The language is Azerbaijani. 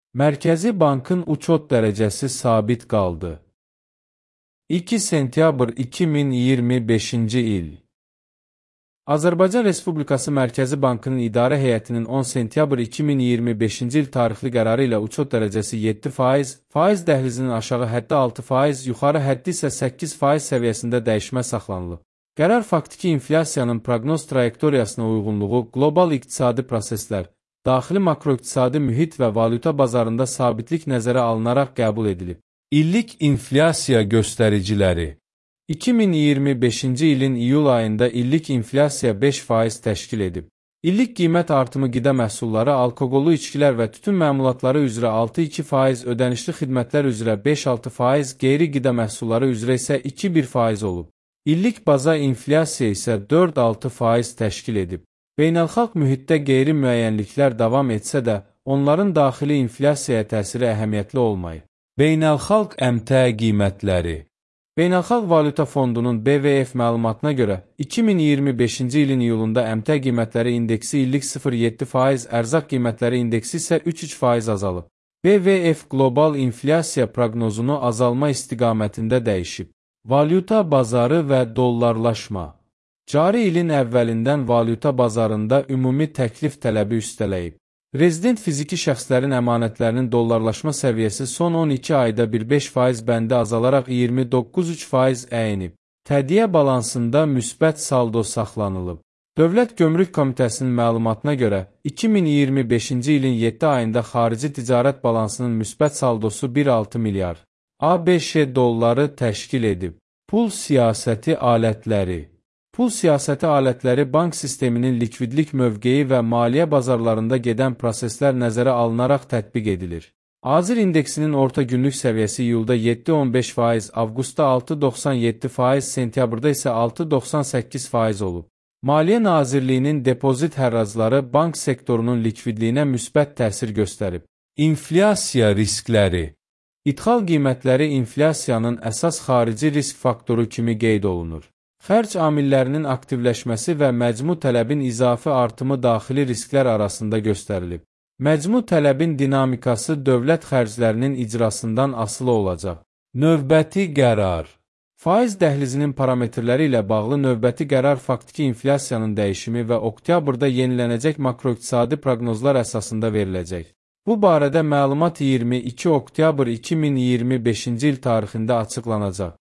Mərkəzi Bankın uçot dərəcəsi sabit qaldı. 2 sentyabr 2025-ci il. Azərbaycan Respublikası Mərkəzi Bankının İdarə Heyətinin 10 sentyabr 2025-ci il tarixli qərarı ilə uçot dərəcəsi 7%, faiz dəhlizinin aşağı həddi 6%, yuxarı həddi isə 8% səviyyəsində dəyişmə saxlanılıb. Qərar faktiki inflyasiyanın proqnoz trayektoriyasına uyğunluğu, qlobal iqtisadi proseslər, daxili makroiqtisadi mühit və valyuta bazarında sabitlik nəzərə alınaraq qəbul edilib. İllik inflyasiya göstəriciləri 2025-ci ilin iyul ayında illik inflyasiya 5% təşkil edib. İllik qiymət artımı qida məhsulları, alkoqollu içkilər və tütün məmulatları üzrə 6-2%, ödənişli xidmətlər üzrə 5-6%, qeyri-qida məhsulları üzrə isə 2-1% olub. İllik baza inflyasiya isə 4-6% təşkil edib. Beynəlxalq mühitdə qeyri-müəyyənliklər davam etsə də, onların daxili inflyasiyaya təsiri əhəmiyyətli olmayıb. Beynəlxalq əmtəə qiymətləri Beynəlxalq Valyuta Fondunun BVF məlumatına görə, 2025-ci ilin iyulunda əmtəə qiymətləri indeksi illik 0,7%, ərzaq qiymətləri indeksi isə 3,3% azalıb. BVF qlobal inflyasiya proqnozunu azalma istiqamətində dəyişib. Valyuta bazarı və dollarlaşma Cari ilin əvvəlindən valyuta bazarında ümumi təklif tələbi üstələyib. Rezident fiziki şəxslərin əmanətlərinin dollarlaşma səviyyəsi son 12 ayda 5% bəndi azalaraq 29,3% əyinib. Tədiyyə balansında müsbət saldo saxlanılıb. Dövlət Gömrük Komitəsinin məlumatına görə, 2025-ci ilin 7 ayında xarici ticarət balansının müsbət saldosu 1,6 milyar ABŞ dolları təşkil edib. Pul siyasəti alətləri Pul siyasəti alətləri bank sisteminin likvidlik mövqeyi və maliyyə bazarlarında gedən proseslər nəzərə alınaraq tətbiq edilir. Azir indeksinin orta günlük səviyyəsi iyulda 7,15%, avqustda 6,97%, sentyabrda isə 6,98% olub. Maliyyə Nazirliyinin depozit hərracları bank sektorunun likvidliyinə müsbət təsir göstərib. İnflyasiya riskləri İdxal qiymətləri inflyasiyanın əsas xarici risk faktoru kimi qeyd olunur. Xərc amillərinin aktivləşməsi və məcmu tələbin izafi artımı daxili risklər arasında göstərilib. Məcmu tələbin dinamikası dövlət xərclərinin icrasından asılı olacaq. Növbəti qərar Faiz dəhlizinin parametrləri ilə bağlı növbəti qərar faktiki inflyasiyanın dəyişimi və oktyabrda yenilənəcək makroiqtisadi proqnozlar əsasında veriləcək. Bu barədə məlumat 22 oktyabr 2025-ci il tarixində açıqlanacaq.